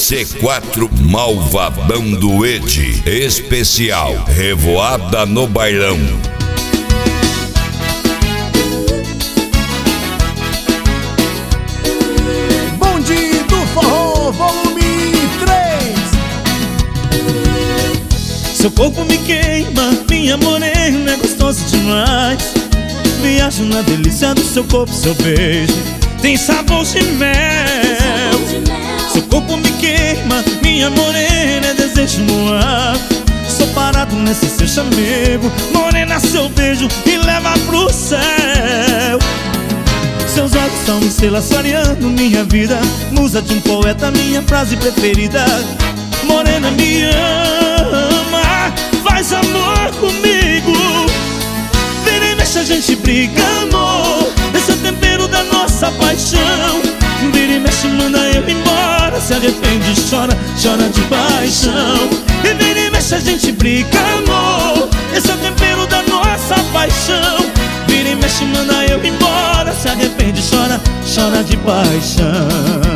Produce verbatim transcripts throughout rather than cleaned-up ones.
C quatro Malvadão do Ed. Especial Revoada no Bailão. Bonde do Forró, volume três. Seu corpo me queima, minha morena é gostoso demais. Viajo na delícia do seu corpo, seu beijo tem sabor de mel. Seu corpo me queima, minha morena é desejo no ar. Sou parado nesse seu chamego, morena, seu beijo me leva pro céu. Seus olhos são estrelas clareando minha vida, musa de um poeta, minha frase preferida. Morena, me ama, faz amor comigo. Vira e mexe, a gente briga, amor. Esse é o tempero da nossa paixão. Vira e mexe, manda eu embora. Se arrepende, chora, chora de paixão. E vira e mexe, a gente briga, amor. Esse é o tempero da nossa paixão. Vira e mexe, manda eu embora. Se arrepende, chora, chora de paixão.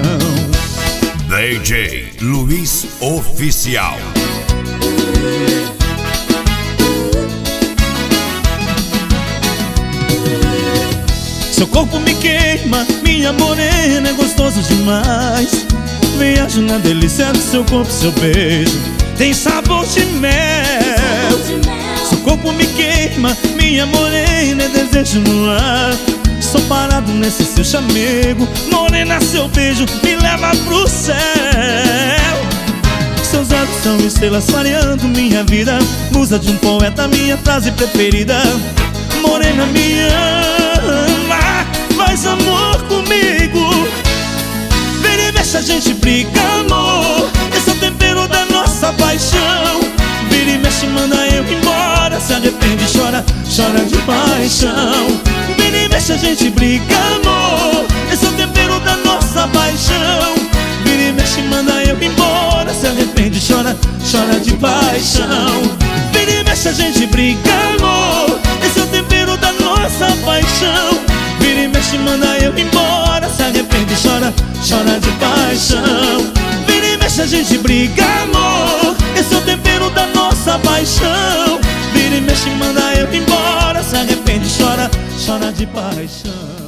D J Luiz Oficial. Seu corpo me queima, minha morena é gostoso demais. Viajo na delícia do seu corpo, seu beijo tem sabor de mel. Seu corpo me queima, minha morena é desejo no ar. Sou parado nesse seu chamego, morena, seu beijo me leva pro céu. Seus olhos são estrelas clareando minha vida, musa de um poeta, minha frase preferida. Morena, me ama, faz amor comigo. Vira e mexe, a gente briga, amor. Esse é o tempero da nossa paixão. Vira e mexe, manda eu embora. Se arrepende, chora, chora de paixão. Vira e mexe, a gente briga, amor. Esse é o tempero da nossa paixão. Vira e mexe, manda eu embora. Se arrepende, chora, chora de paixão. Vira e mexe, a gente briga, amor. Esse é o tempero da nossa paixão. Vira e mexe, manda eu embora. Se arrepende, chora, chora de paixão. Vira e mexe, a gente briga, amor. Esse é o tempero da nossa paixão. Vira e mexe, manda eu embora. Se arrepende, chora, chora de paixão.